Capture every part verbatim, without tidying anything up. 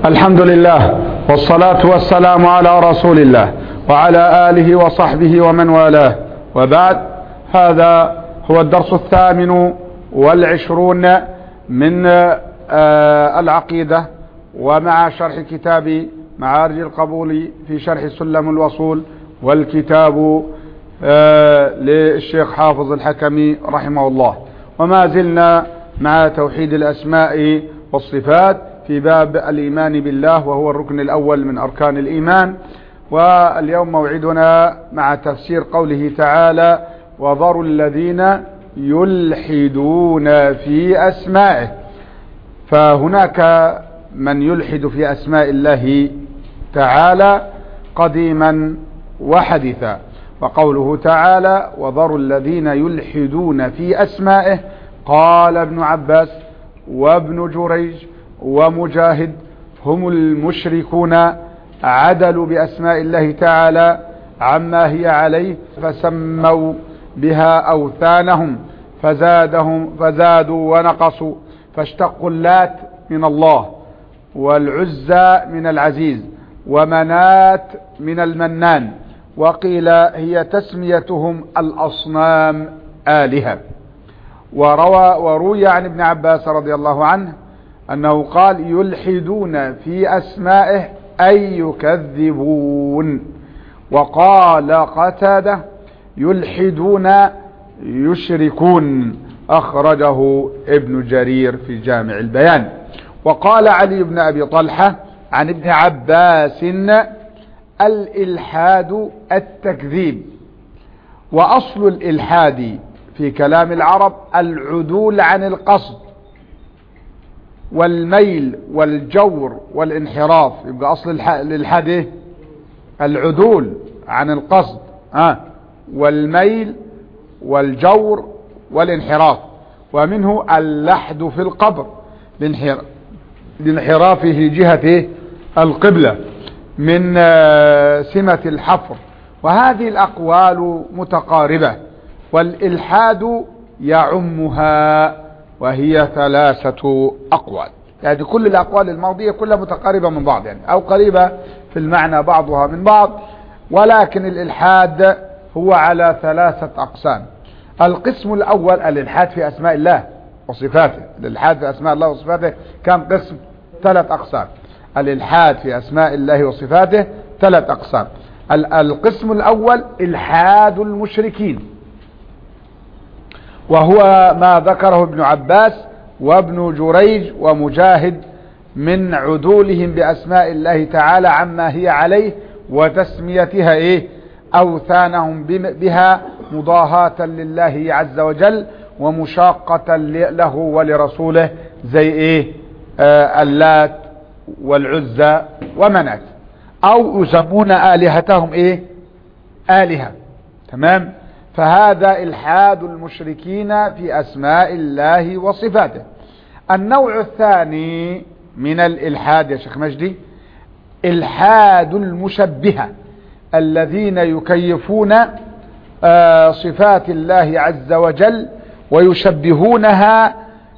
الحمد لله والصلاة والسلام على رسول الله وعلى آله وصحبه ومن والاه، وبعد. هذا هو الدرس الثامن والعشرون من العقيدة، ومع شرح كتاب معارج القبول في شرح سلم الوصول، والكتاب للشيخ حافظ الحكمي رحمه الله. وما زلنا مع توحيد الأسماء والصفات في باب الإيمان بالله، وهو الركن الأول من أركان الإيمان. واليوم موعدنا مع تفسير قوله تعالى: وذروا الذين يلحدون في أسمائه. فهناك من يلحد في أسماء الله تعالى قديما وحديثا. وقوله تعالى: وذروا الذين يلحدون في أسمائه، قال ابن عباس وابن جريج ومجاهد هم المشركون عدلوا بأسماء الله تعالى عما هي عليه، فسموا بها أوثانهم فزادهم فزادوا ونقصوا، فاشتقوا اللات من الله، والعزى من العزيز، ومنات من المنان، وقيل هي تسميتهم الأصنام آلهة. وروى وروي عن ابن عباس رضي الله عنه أنه قال: يلحدون في أسمائه أي يكذبون. وقال قتادة: يلحدون يشركون، أخرجه ابن جرير في جامع البيان. وقال علي بن أبي طلحة عن ابن عباس: الإلحاد التكذيب، وأصل الإلحاد في كلام العرب العدول عن القصد والميل والجور والانحراف. يبقى أصل الإلحاد ايه؟ العدول عن القصد آه. والميل والجور والانحراف. ومنه اللحد في القبر لانحرافه جهة القبلة من سمة الحفر. وهذه الأقوال متقاربة، والإلحاد يعمها، وهي ثلاثة أقوال. يعني كل الأقوال الماضية كلها متقاربة من بعض، يعني أو قريبة في المعنى بعضها من بعض، ولكن الإلحاد هو على ثلاثة أقسام. القسم الأول الإلحاد في أسماء الله وصفاته. الإلحاد في أسماء الله وصفاته كم قسم؟ ثلاث أقسام. الإلحاد في أسماء الله وصفاته ثلاث أقسام. القسم الأول إلحاد المشركين، وهو ما ذكره ابن عباس وابن جريج ومجاهد من عدولهم بأسماء الله تعالى عما هي عليه، وتسميتها إيه؟ أوثانهم بها مضاهاة لله عز وجل ومشاقة له ولرسوله، زي إيه؟ آه اللات والعزى ومنات. أو يسمون آلهتهم إيه؟ آلهة. تمام؟ فهذا إلحاد المشركين في أسماء الله وصفاته. النوع الثاني من الإلحاد يا شيخ مجدي إلحاد المشبهة، الذين يكيفون صفات الله عز وجل ويشبهونها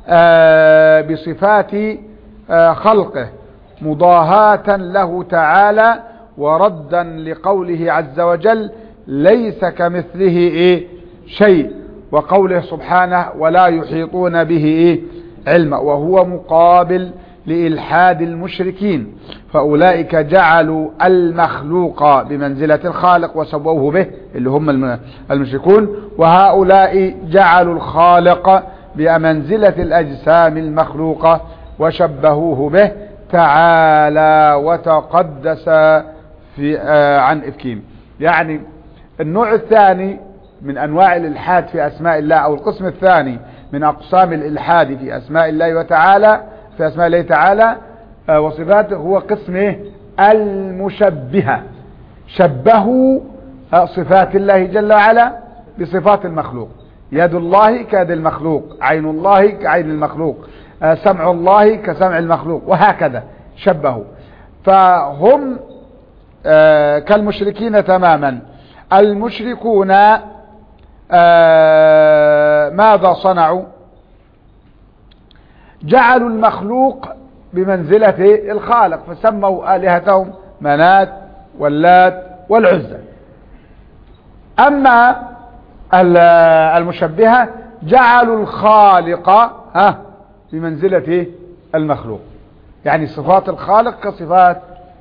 بصفات خلقه مضاهاة له تعالى، وردا لقوله عز وجل: ليس كمثله إيه شيء، وقوله سبحانه: ولا يحيطون به إيه علما، وهو مقابل لإلحاد المشركين. فأولئك جعلوا المخلوق بمنزلة الخالق وسووه به، اللي هم المشركون، وهؤلاء جعلوا الخالق بمنزلة الأجسام المخلوقة وشبهوه به تعالى وتقدس في آه عن إفكين. يعني النوع الثاني من أنواع الإلحاد في أسماء الله، أو القسم الثاني من أقسام الإلحاد في أسماء الله وتعالى في أسماء الله تعالى آه وصفاته، هو قسم إيه؟ المشبهة. شبهوا آه صفات الله جل وعلا بصفات المخلوق. يد الله كيد المخلوق، عين الله كعين المخلوق، آه سمع الله كسمع المخلوق، وهكذا شبهوا. فهم آه كالمشركين تماما. المشركون آه ماذا صنعوا؟ جعلوا المخلوق بمنزلة الخالق، فسموا آلهتهم منات واللات والعزى. أما المشبهة جعلوا الخالق ها بمنزلة المخلوق، يعني صفات الخالق كصفات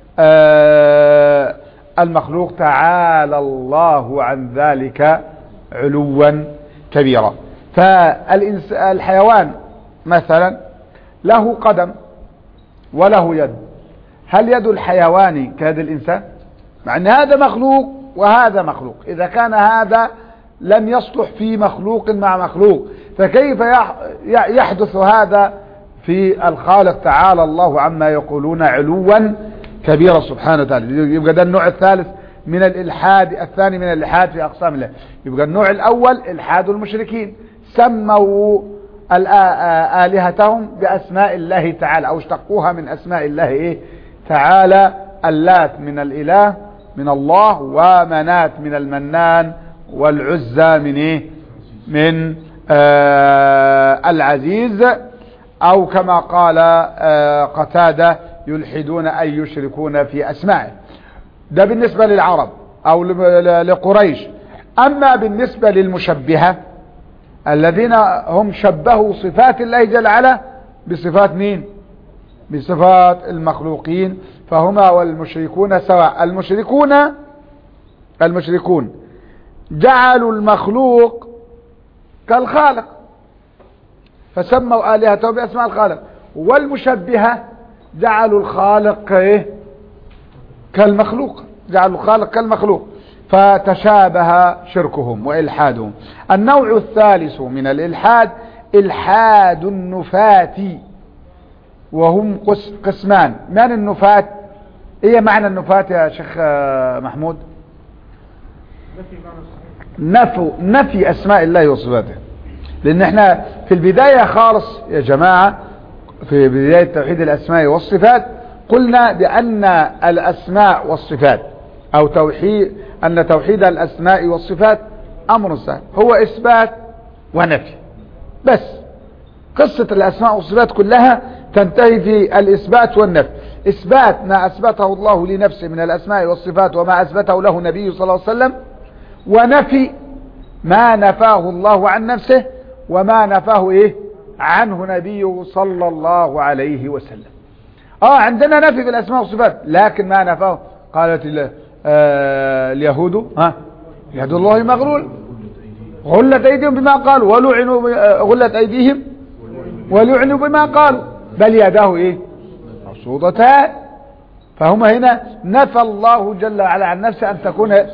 المخلوق، تعالى الله عن ذلك علوا كبيرا. فالحيوان مثلا له قدم وله يد، هل يد الحيوان كيد الإنسان؟ مع أن هذا مخلوق وهذا مخلوق، إذا كان هذا لم يصلح في مخلوق مع مخلوق، فكيف يحدث هذا في الخالق تعالى الله عما يقولون علوا كبيرا سبحانه وتعالى. يبقى ده النوع الثالث من الإلحاد، الثاني من الإلحاد في أقسام الله. يبقى النوع الأول إلحاد المشركين، سموا آلهتهم بأسماء الله تعالى أو اشتقوها من أسماء الله إيه تعالى، اللات من الإله من الله، ومنات من المنان، والعزى من إيه من آه العزيز، أو كما قال آه قتادة يلحدون أي يشركون في أسمائه. ده بالنسبة للعرب أو لقريش. أما بالنسبة للمشبهة الذين هم شبهوا صفات الله جل وعلا بصفات مين؟ بصفات المخلوقين، فهما والمشركون سواء. المشركون المشركون جعلوا المخلوق كالخالق فسموا آلهته بأسماء الخالق، والمشبهة جعلوا الخالق ايه كالمخلوق، جعلوا الخالق كالمخلوق، فتشابه شركهم وإلحادهم. النوع الثالث من الإلحاد إلحاد النفاة، وهم قسمان. من النفاة؟ ايه معنى النفاة يا شيخ محمود؟ نفي نفي أسماء الله وصفاته. لأن احنا في البداية خالص يا جماعة، في بداية توحيد الأسماء والصفات قلنا بأن الأسماء والصفات أو توحيد أن توحيد الأسماء والصفات أمر سهل، هو إثبات ونفي بس. قصة الأسماء والصفات كلها تنتهي في الإثبات والنفي. إثبات ما أثبته الله لنفسه من الأسماء والصفات وما أثبته له نبيه صلى الله عليه وسلم، ونفي ما نفاه الله عن نفسه وما نفاه إيه عنه نبيه صلى الله عليه وسلم. آه عندنا نفي بالأسماء والصفات، لكن ما نفاه قالت آه اليهود ها يد الله مغلول، غلت أيديهم بما قالوا ولعنوا، غلت أيديهم ولعنوا بما قالوا، بل يداه إيه مبسوطتان. فهم هنا نفى الله جل وعلا عن نفسه أن تكون آه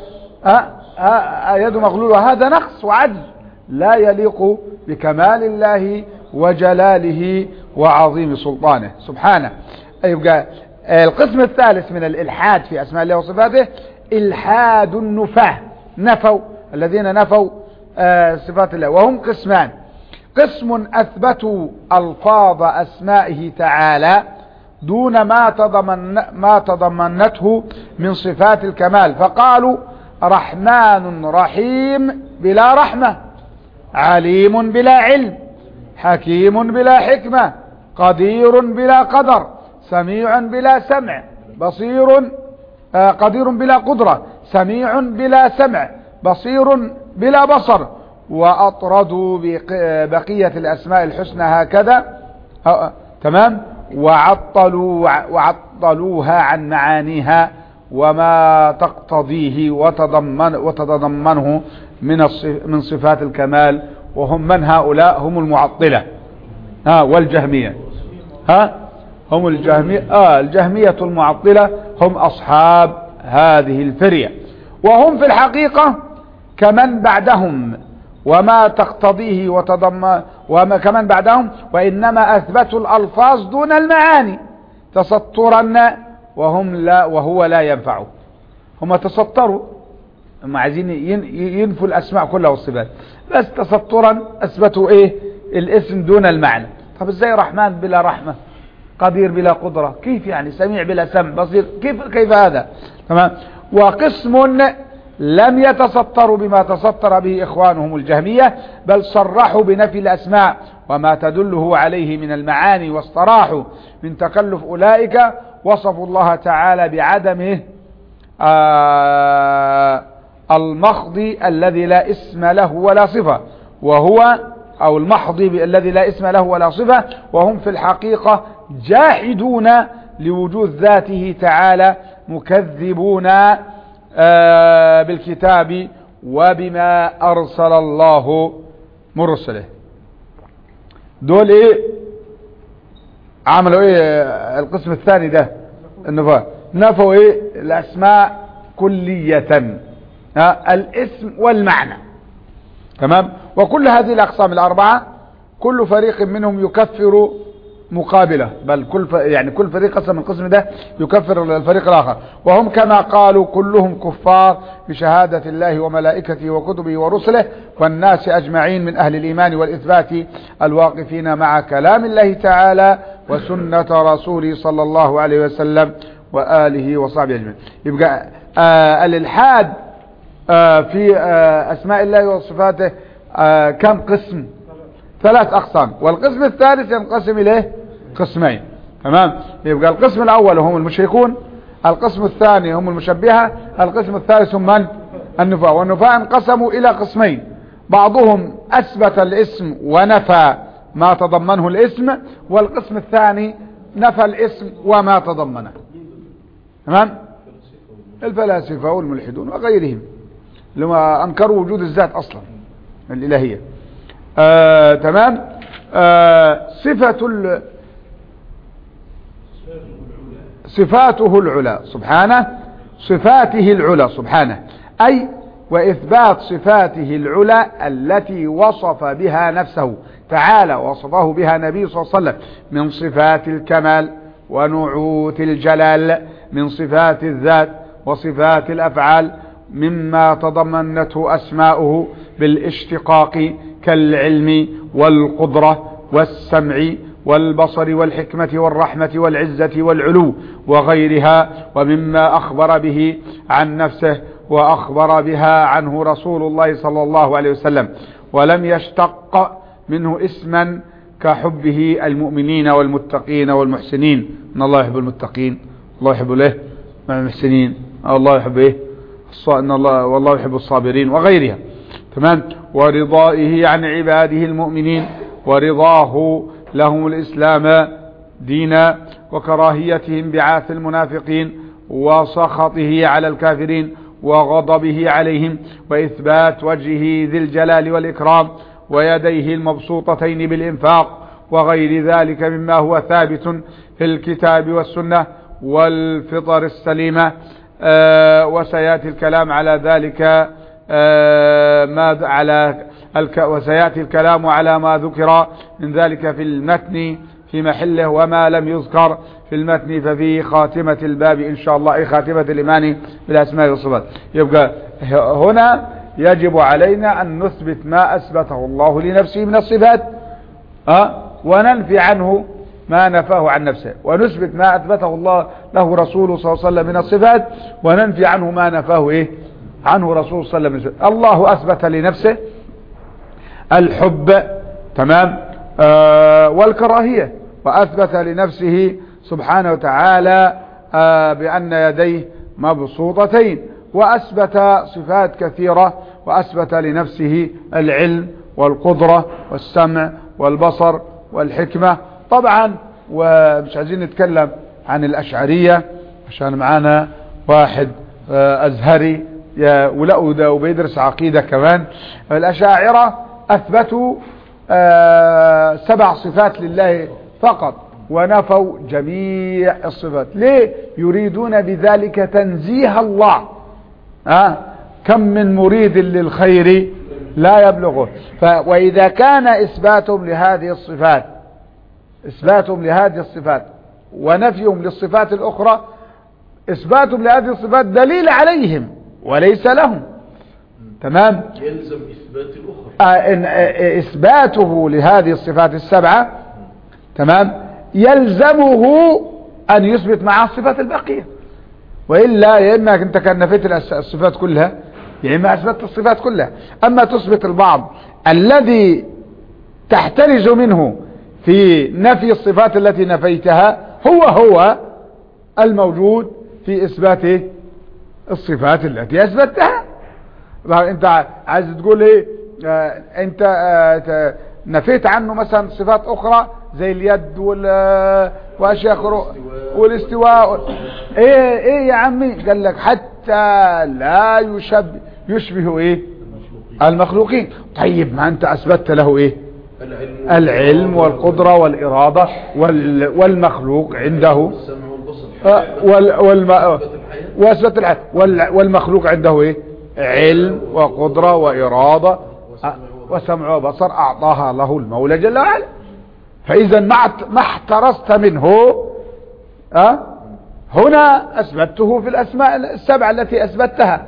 آه يد مغلول، وهذا نقص وعجز لا يليق بكمال الله وجلاله وعظيم سلطانه سبحانه. يبقى القسم الثالث من الإلحاد في أسماء الله وصفاته إلحاد النفاة، نفوا الذين نفوا آه صفات الله، وهم قسمان. قسم أثبتوا ألفاظ أسمائه تعالى دون ما تضمن ما تضمنته من صفات الكمال، فقالوا رحمن رحيم بلا رحمة، عليم بلا علم، حكيم بلا حكمة، قدير بلا قدر، سميع بلا سمع، بصير آه قدير بلا قدرة، سميع بلا سمع، بصير بلا بصر. وأطردوا بقية الأسماء الحسنى هكذا آه تمام، وعطلوا وعطلوها عن معانيها وما تقتضيه وتضمن وتتضمنه من من صفات الكمال. وهم من هؤلاء؟ هم المعطلة ها والجهمية ها هم الجهمية آه الجهمية المعطلة، هم أصحاب هذه الفرية، وهم في الحقيقة كمن بعدهم وما تقتضيه وتضمن وما كمن بعدهم، وإنما أثبتوا الألفاظ دون المعاني تسطرا، وهم لا وهو لا ينفعه. هم تسطروا، هم عايزين ينفوا الأسماء كلها والصفات، بس تسطرا أثبتوا إيه الاسم دون المعنى. طب إزاي رحمن بلا رحمة، قدير بلا قدرة، كيف يعني، سميع بلا سمع، بصير، كيف كيف هذا؟ تمام. وقسم لم يتسطروا بما تسطر به إخوانهم الجهمية، بل صرحوا بنفي الأسماء وما تدله عليه من المعاني، واستراحوا من تكلف أولئك. وصفوا الله تعالى بعدمه آه المخض الذي لا اسم له ولا صفة، وهو أو المحض الذي لا اسم له ولا صفة، وهم في الحقيقة جاحدون لوجود ذاته تعالى، مكذبون آه بالكتاب وبما أرسل الله مرسله. دول ايه عملوا ايه؟ القسم الثاني ده النفاة، نفوا ايه؟ الاسماء كلية، ها الاسم والمعنى. تمام. وكل هذه الاقسام الاربعة كل فريق منهم يكفر مقابله، بل كل ف... يعني كل فريق قسم من القسم ده يكفر الفريق الاخر، وهم كما قالوا كلهم كفار بشهادة الله وملائكته وكتبه ورسله والناس اجمعين من اهل الايمان والاثبات الواقفين مع كلام الله تعالى وسنة رسوله صلى الله عليه وسلم واله وصحبه اجمعين. يبقى آه الالحاد آه في آه اسماء الله وصفاته آه كم قسم؟ ثلاث اقسام، والقسم الثالث ينقسم اليه قسمين. تمام. يبقى القسم الاول هم المشركون، القسم الثاني هم المشبهة، القسم الثالث هم من؟ النفاة. والنفاة انقسموا الى قسمين، بعضهم اثبت الاسم ونفى ما تضمنه الاسم، والقسم الثاني نفى الاسم وما تضمنه. تمام. الفلاسفة والملحدون وغيرهم لما انكروا وجود الذات اصلا الالهية. آه، تمام. آه، صفة ال... صفاته العلى سبحانه، صفاته العلى سبحانه، أي وإثبات صفاته العلى التي وصف بها نفسه تعالى وصفه بها نبي صلى الله عليه وسلم من صفات الكمال ونعوت الجلال، من صفات الذات وصفات الأفعال، مما تضمنته أسماؤه بالاشتقاق كالعلم والقدرة والسمع والبصر والحكمة والرحمة والعزة والعلو وغيرها، ومما أخبر به عن نفسه وأخبر بها عنه رسول الله صلى الله عليه وسلم، ولم يشتق منه اسما كحبه المؤمنين والمتقين والمحسنين. إن الله يحب المتقين، الله يحب له مع المحسنين، الله يحب ايه؟ إن الله والله يحب الصابرين وغيرها. تمام. ورضائه عن عباده المؤمنين، ورضاه لهم الإسلام دينا، وكراهيتهم بعاث المنافقين، وسخطه على الكافرين، وغضبه عليهم، وإثبات وجهه ذي الجلال والإكرام، ويديه المبسوطتين بالإنفاق، وغير ذلك مما هو ثابت في الكتاب والسنة والفطر السليمة. آه وسيأتي الكلام على ذلك آه ما على الك وسيأتي الكلام على ما ذكر من ذلك في المتن في محله، وما لم يذكر في المتن ففي خاتمة الباب إن شاء الله، أي خاتمة الإيمان بالأسماء والصفات. يبقى هنا يجب علينا أن نثبت ما أثبته الله لنفسه من الصفات أه؟ وننفي عنه ما نفاه عن نفسه، ونثبت ما أثبته الله له رسوله صلى الله عليه وسلم من الصفات، وننفي عنه ما نفاه إيه عنه رسول صلى الله عليه وسلم. الله أثبت لنفسه الحب، تمام، آه والكراهية، وأثبت لنفسه سبحانه وتعالى آه بأن يديه مبسوطتين، وأثبت صفات كثيرة، وأثبت لنفسه العلم والقدرة والسمع والبصر والحكمة. طبعا ومش عايزين نتكلم عن الأشعرية عشان معانا واحد آه أزهري ولقوا ده وبيدرس عقيدة كمان. الأشاعرة أثبتوا آه سبع صفات لله فقط، ونفوا جميع الصفات. ليه؟ يريدون بذلك تنزيه الله. آه كم من مريد للخير لا يبلغه. وإذا كان إثباتهم لهذه الصفات إثباتهم لهذه الصفات ونفيهم للصفات الأخرى، إثباتهم لهذه الصفات دليل عليهم وليس لهم. تمام. يلزم إثبات الأخرى. آه إثباته لهذه الصفات السبعة، تمام، يلزمه أن يثبت معها الصفات الباقية، وإلا يا إما أنت كان نفيت الصفات كلها يعني ما أثبت الصفات كلها. أما تثبت البعض الذي تحترز منه في نفي الصفات التي نفيتها هو هو الموجود في إثبات الصفات التي أثبتها. أنت عايز تقول إيه؟ آه أنت آه نفيت عنه مثلا صفات أخرى زي اليد واشياء اخرى والاستواء. ايه ايه يا عمي؟ قال لك حتى لا يشبه يشبه ايه المخلوقين. طيب ما انت اثبتت له ايه العلم والقدرة والإرادة والمخلوق عنده واثبت الحياة والمخلوق عنده ايه علم وقدرة وإرادة وسمع وبصر اعطاها له المولى جل وعلا. فإذا ما احترست منه أه؟ هنا أثبته في الأسماء السبعة التي أثبتها.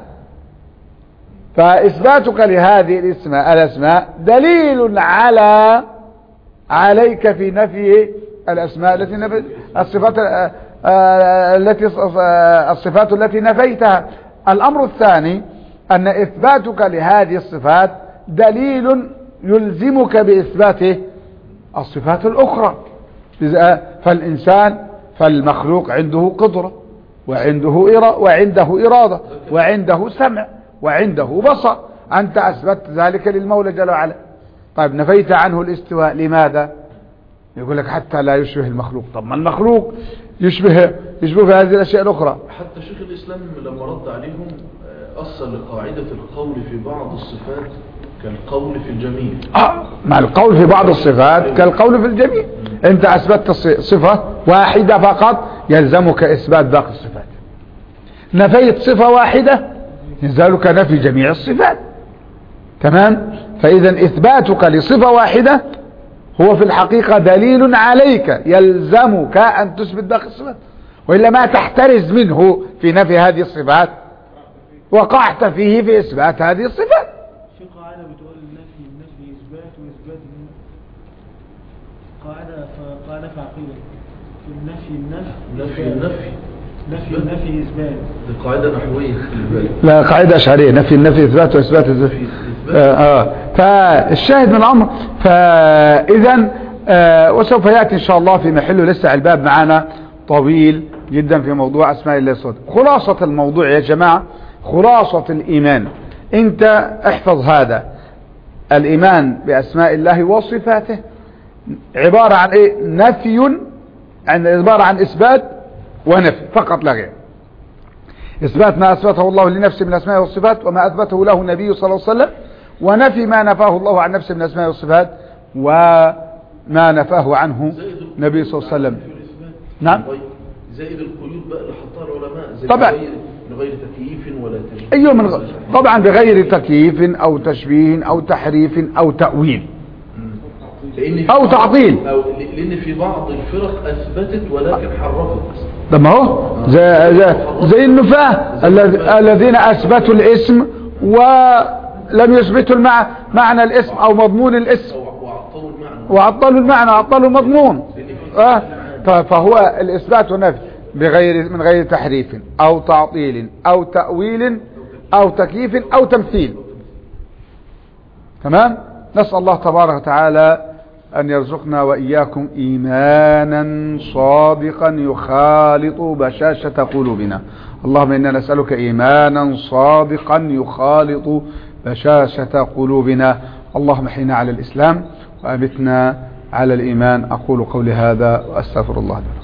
فإثباتك لهذه الاسماء الأسماء دليل على عليك في نفي الأسماء التي نفي الصفات التي الصفات التي نفيتها. الأمر الثاني أن إثباتك لهذه الصفات دليل يلزمك بإثباته الصفات الأخرى. فالإنسان فالمخلوق عنده قدرة وعنده إرادة وعنده إرادة وعنده سمع وعنده بصر. أنت أثبت ذلك للمولى جل وعلا. طيب نفيت عنه الاستواء لماذا؟ يقول لك حتى لا يشبه المخلوق. طب ما المخلوق يشبه يشبه في هذه الأشياء الأخرى. حتى شيخ الإسلام لما رد عليهم أصل لقاعدة القول في بعض الصفات كالقول في الجميع. آه مع القول في بعض الصفات كالقول في الجميع. انت اثبتت صفة واحدة فقط يلزمك اثبات باقي الصفات. نفيت صفة واحدة يلزمك نفي جميع الصفات. تمام. فاذا اثباتك لصفة واحدة هو في الحقيقة دليل عليك يلزمك ان تثبت باقي الصفات، وإلا ما تحترز منه في نفي هذه الصفات وقعت فيه في اثبات هذه الصفات. في قاعدة بتقول النفي النفي إثبات وإثبات قاعدة قاعدة في عقيدة في النفي النفي نفي النفي نفي النفي إثبات. دي قاعدة نحوية في البال. لا قاعدة أشعرية نفي النفي إثبات وإثبات إثبات. آه, آه فالشاهد من الأمر فإذا آه وسوف يأتي إن شاء الله في محله. لسه الباب معنا طويل جدا في موضوع أسماء الله الصفات. خلاصة الموضوع يا جماعة خلاصة الإيمان انت احفظ هذا. الإيمان بأسماء الله وصفاته عبارة عن ايه؟ نفي، عن عبارة عن إثبات ونفي فقط لا غير. إثبات ما أثبته الله لنفسه من الأسماء والصفات وما أثبته له النبي صلى الله عليه وسلم، ونفي ما نفاه الله عن نفسه من الأسماء والصفات وما نفاه عنه النبي صلى الله عليه وسلم. نعم زائد القيود بقى اللي حطها العلماء زي طبعا من غير تكييف ولا تشبيه. ايوه من غ... طبعا بغير تكييف او تشبيه او تحريف او تأويل او تعطيل. أو لان في بعض الفرق اثبتت ولكن حرفت. ده ما هو زي, زي, زي النفاة الذين اثبتوا الاسم ولم يثبتوا المعنى معنى الاسم او مضمون الاسم وعطلوا المعنى وعطلوا المعنى وعطلوا المضمون. اه فهو الاثبات ونفي بغير من غير تحريف او تعطيل او تأويل او تكييف او تمثيل. تمام. نسأل الله تبارك وتعالى ان يرزقنا واياكم ايمانا صادقا يخالط بشاشة قلوبنا. اللهم انا نسألك ايمانا صادقا يخالط بشاشة قلوبنا. اللهم احينا على الاسلام وامتنا على الايمان. اقول قولي هذا واستغفر الله لي.